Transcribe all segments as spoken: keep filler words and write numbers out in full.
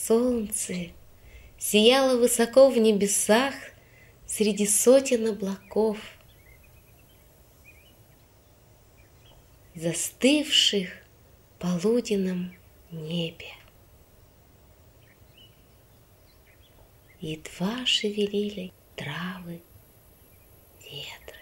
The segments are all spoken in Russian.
Солнце сияло высоко в небесах среди сотен облаков, застывших в полуденном небе. Едва шевелили травы, ветры.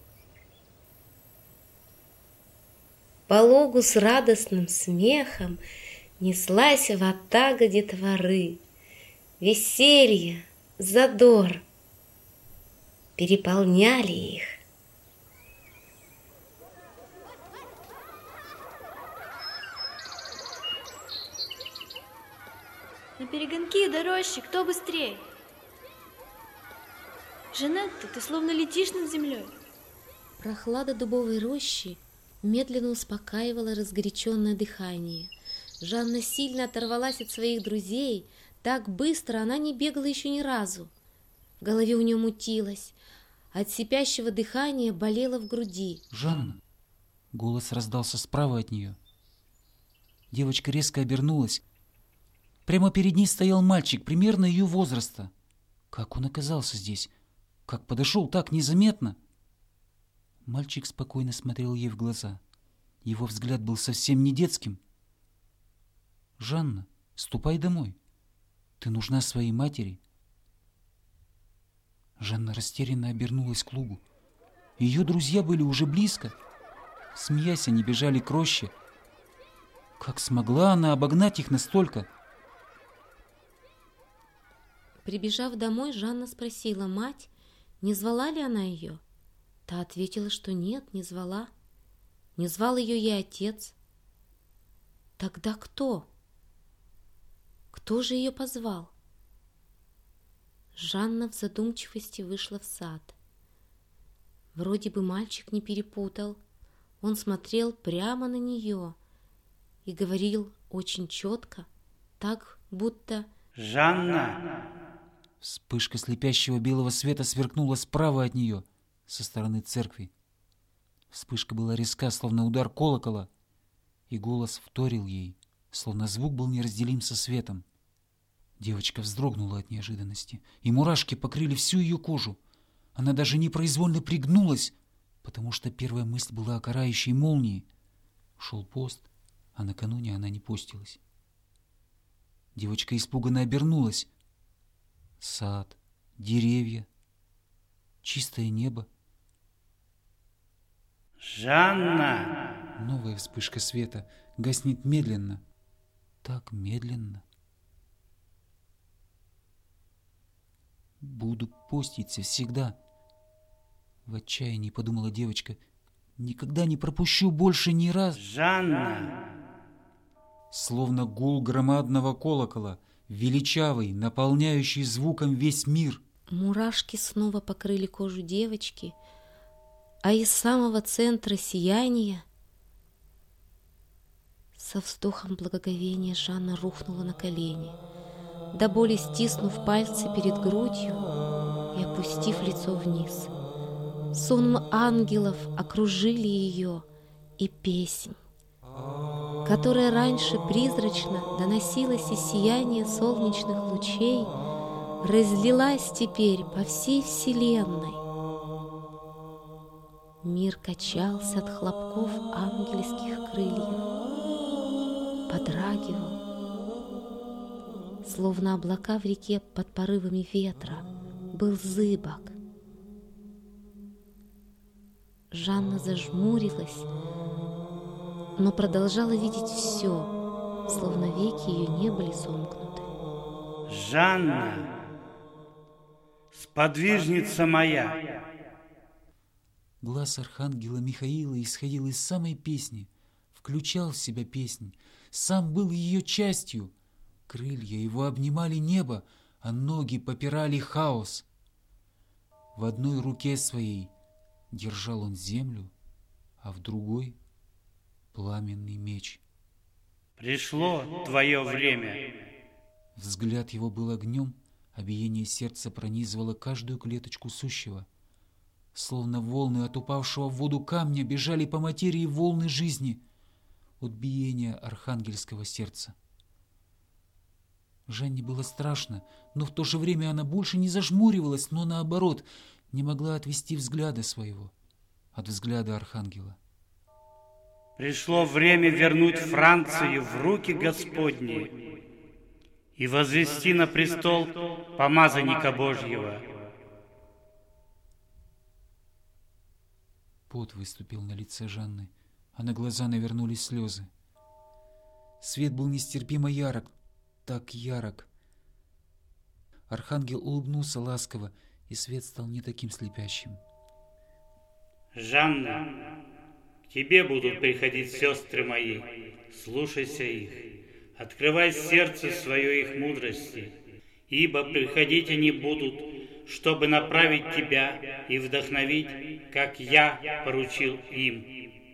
По лугу с радостным смехом неслась ватага детворы. Веселье, задор переполняли их. На перегонки до рощи кто быстрее? Жанетта, ты словно летишь над землей. Прохлада дубовой рощи медленно успокаивала разгоряченное дыхание. Жанна сильно оторвалась от своих друзей. Так быстро она не бегала еще ни разу. В голове у нее мутилось. От сипящего дыхания болело в груди. «Жанна!» Голос раздался справа от нее. Девочка резко обернулась. Прямо перед ней стоял мальчик, примерно ее возраста. Как он оказался здесь? Как подошел так незаметно? Мальчик спокойно смотрел ей в глаза. Его взгляд был совсем не детским. «Жанна, ступай домой. Ты нужна своей матери». Жанна растерянно обернулась к лугу. Ее друзья были уже близко. Смеясь, они бежали к роще. Как смогла она обогнать их настолько? Прибежав домой, Жанна спросила мать, не звала ли она ее. Та ответила, что нет, не звала. Не звал ее и отец. Тогда кто? Кто же ее позвал? Жанна в задумчивости вышла в сад. Вроде бы мальчик не перепутал. Он смотрел прямо на нее и говорил очень четко, так будто... «Жанна!» Вспышка слепящего белого света сверкнула справа от нее, со стороны церкви. Вспышка была резка, словно удар колокола, и голос вторил ей, словно звук был неразделим со светом. Девочка вздрогнула от неожиданности, и мурашки покрыли всю ее кожу. Она даже непроизвольно пригнулась, потому что первая мысль была о карающей молнии. Шел пост, а накануне она не постилась. Девочка испуганно обернулась. Сад, деревья, чистое небо. «Жанна!» Новая вспышка света гаснет медленно, так медленно. Буду поститься всегда. В отчаянии подумала девочка. Никогда не пропущу больше ни раз. «Жанна!» Словно гул громадного колокола, величавый, наполняющий звуком весь мир. Мурашки снова покрыли кожу девочки, а из самого центра сияния со вздохом благоговения Жанна рухнула на колени, до боли стиснув пальцы перед грудью и опустив лицо вниз. Сонм ангелов окружили ее, и песнь, которая раньше призрачно доносилась из сияния солнечных лучей, разлилась теперь по всей вселенной. Мир качался от хлопков ангельских крыльев, подрагивал, словно облака в реке под порывами ветра, был зыбок. Жанна зажмурилась, но продолжала видеть все, словно веки ее не были сомкнуты. «Жанна! Сподвижница моя!» Глаз архангела Михаила исходил из самой песни, включал в себя песнь, сам был ее частью. Крылья его обнимали небо, а ноги попирали хаос. В одной руке своей держал он землю, а в другой — пламенный меч. «Пришло твое время!» Взгляд его был огнем, а биение сердца пронизывало каждую клеточку сущего. Словно волны от упавшего в воду камня бежали по материи волны жизни от биения архангельского сердца. Жанне было страшно, но в то же время она больше не зажмуривалась, но наоборот, не могла отвести взгляда своего от взгляда архангела. Пришло время вернуть Францию в руки Господни и возвести на престол помазанника Божьего. Пот выступил на лице Жанны, а на глаза навернулись слезы. Свет был нестерпимо ярок, так ярок. Архангел улыбнулся ласково, и свет стал не таким слепящим. Жанна, к тебе будут приходить сестры мои, слушайся их, открывай сердце свое их мудрости, ибо приходить они будут, чтобы направить тебя и вдохновить, как я поручил им.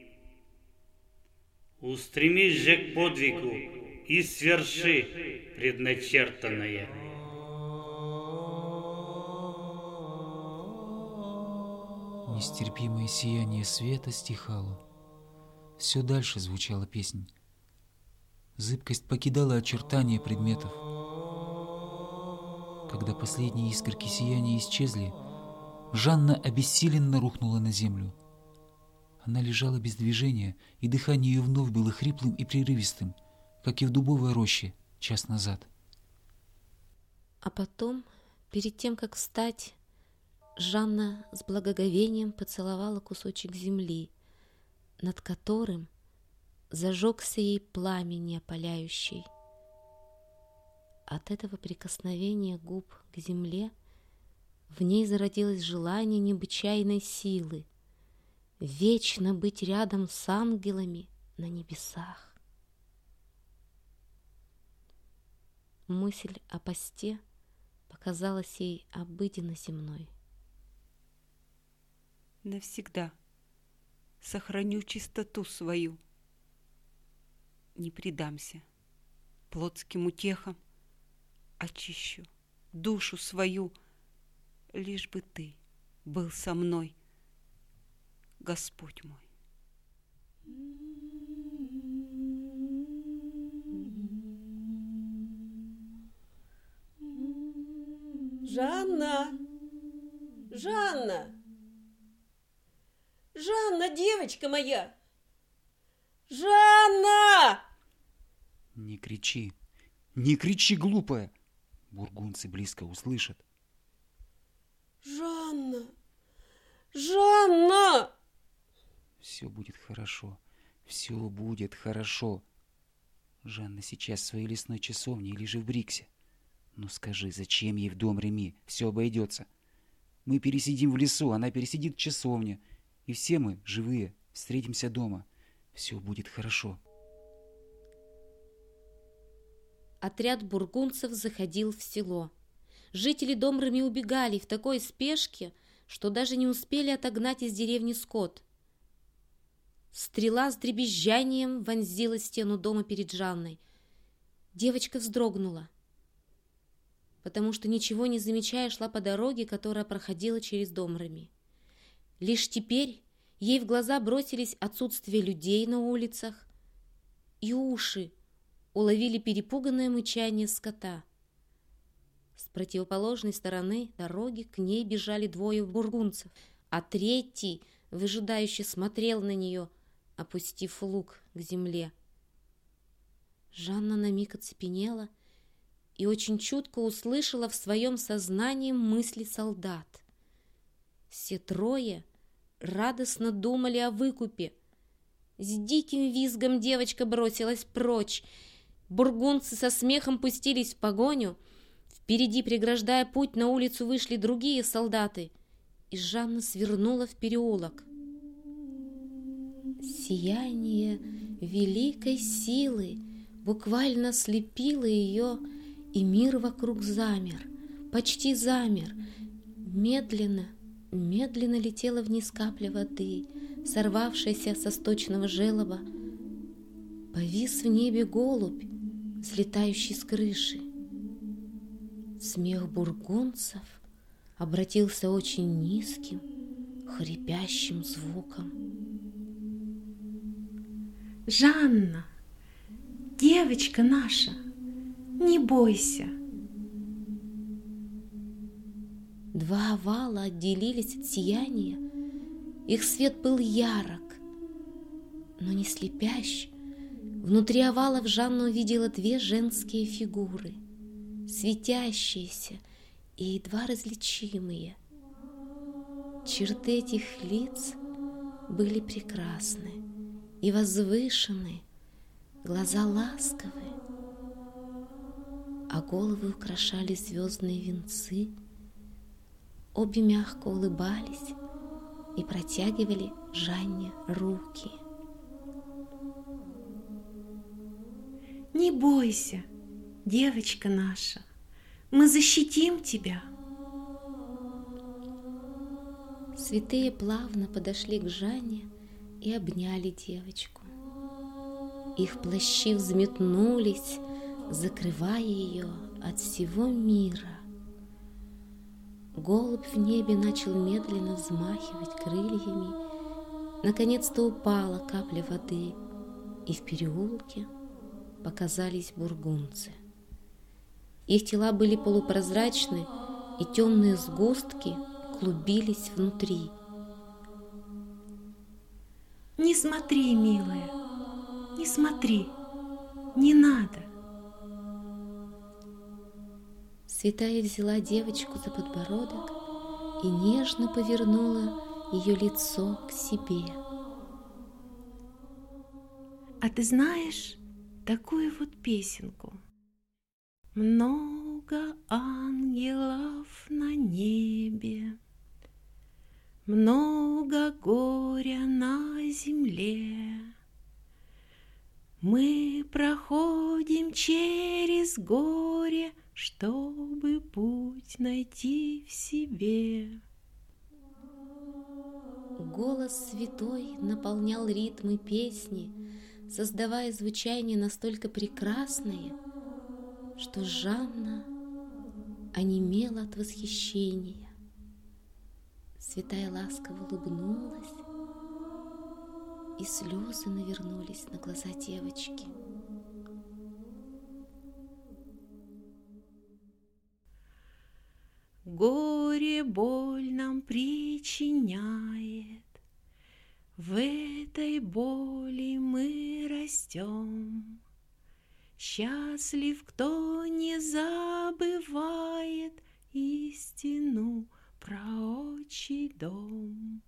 Устремись же к подвигу и сверши предначертанное. Нестерпимое сияние света стихало. Все дальше звучала песнь. Зыбкость покидала очертания предметов. Когда последние искорки сияния исчезли, Жанна обессиленно рухнула на землю. Она лежала без движения, и дыхание ее вновь было хриплым и прерывистым, как и в дубовой роще час назад. А потом, перед тем, как встать, Жанна с благоговением поцеловала кусочек земли, над которым зажегся ей пламя неопаляющий. От этого прикосновения губ к земле в ней зародилось желание необычайной силы вечно быть рядом с ангелами на небесах. Мысль о посте показалась ей обыденно земной. Навсегда сохраню чистоту свою, не предамся плотским утехам, очищу душу свою, лишь бы ты был со мной, Господь мой. Жанна! Жанна! Жанна, девочка моя! Жанна! Не кричи, не кричи, глупая! Бургунцы близко услышат. Жанна! Жанна! Все будет хорошо, все будет хорошо. Жанна сейчас в своей лесной часовне или же в Бриксе. Но скажи, зачем ей в дом Реми? Все обойдется. Мы пересидим в лесу, она пересидит в часовне. И все мы, живые, встретимся дома. Все будет хорошо. Отряд бургунцев заходил в село. Жители дома Реми убегали в такой спешке, что даже не успели отогнать из деревни скот. Стрела с дребезжанием вонзилась в стену дома перед Жанной. Девочка вздрогнула, потому что, ничего не замечая, шла по дороге, которая проходила через дом Реми. Лишь теперь ей в глаза бросились отсутствие людей на улицах, и уши уловили перепуганное мычание скота. С противоположной стороны дороги к ней бежали двое бургунцев, а третий выжидающе смотрел на нее, опустив лук к земле. Жанна на миг оцепенела и очень чутко услышала в своем сознании мысли солдат. Все трое радостно думали о выкупе. С диким визгом девочка бросилась прочь. Бургунцы со смехом пустились в погоню. Впереди, преграждая путь, на улицу вышли другие солдаты, и Жанна свернула в переулок. Сияние великой силы буквально слепило ее, и мир вокруг замер, почти замер. Медленно, медленно летела вниз капля воды, сорвавшаяся со сточного желоба. Повис в небе голубь, слетающий с крыши. Смех бургунцев обратился очень низким, хрипящим звуком. Жанна, девочка наша, Не бойся. Два овала отделились от сияния. Их свет был ярок, но не слепящ. Внутри овалов Жанна увидела две женские фигуры, светящиеся и едва различимые. Черты этих лиц были прекрасны и возвышены, глаза ласковы, а головы украшали звездные венцы. Обе мягко улыбались и протягивали Жанне руки. Не бойся, девочка наша, мы защитим тебя. Святые плавно подошли к Жанне и обняли девочку. Их плащи взметнулись, закрывая ее от всего мира. Голубь в небе начал медленно взмахивать крыльями. Наконец-то упала капля воды, и в переулке показались бургунцы. Их тела были полупрозрачны, и темные сгустки клубились внутри. Не смотри, милая, не смотри, не надо. Святая взяла девочку за подбородок и нежно повернула ее лицо к себе. А ты знаешь такую вот песенку? Много ангелов на небе, много горя на земле. Мы проходим через горе, чтобы путь найти в себе. Голос святой наполнял ритмы песни, создавая звучание настолько прекрасное, что Жанна онемела от восхищения. Святая ласково улыбнулась, и слезы навернулись на глаза девочки. Горе боль нам причиняет, в этой боли мы растем. Счастлив, кто не забывает истину про отчий дом.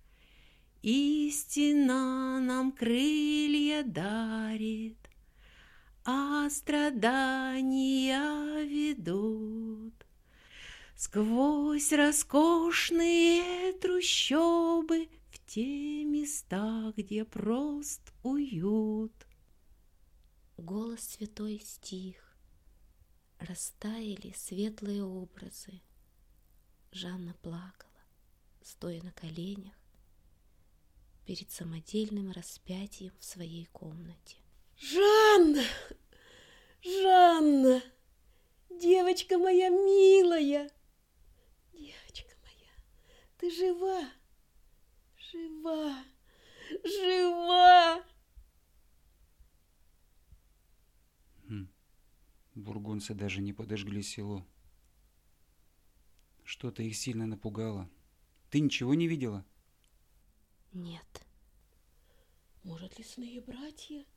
Истина нам крылья дарит, а страдания ведут сквозь роскошные трущобы в те места, где прост уют. Голос святой стих, растаяли светлые образы. Жанна плакала, стоя на коленях перед самодельным распятием в своей комнате. Жанна! Жанна! Девочка моя милая! Девочка моя, ты жива? Жива! Жива! Хм. Бургунцы даже не подожгли село. Что-то их сильно напугало. Ты ничего не видела? Нет. Может, лесные братья?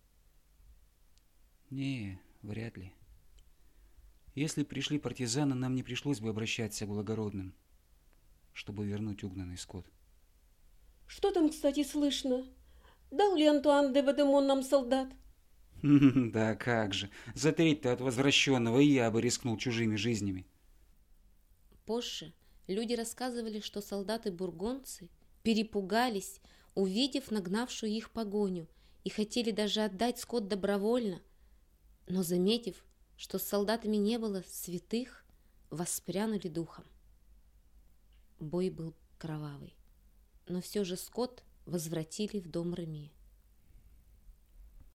Не, вряд ли. Если пришли партизаны, нам не пришлось бы обращаться к благородным, чтобы вернуть угнанный скот. Что там, кстати, слышно? Дал ли Антуан де Бадемон нам солдат? Да как же. За треть-то от возвращенного и я бы рискнул чужими жизнями. Позже люди рассказывали, что солдаты-бургунцы перепугались, увидев нагнавшую их погоню, и хотели даже отдать скот добровольно, но, заметив, что с солдатами не было святых, воспрянули духом. Бой был кровавый, но все же скот возвратили в дом Реми.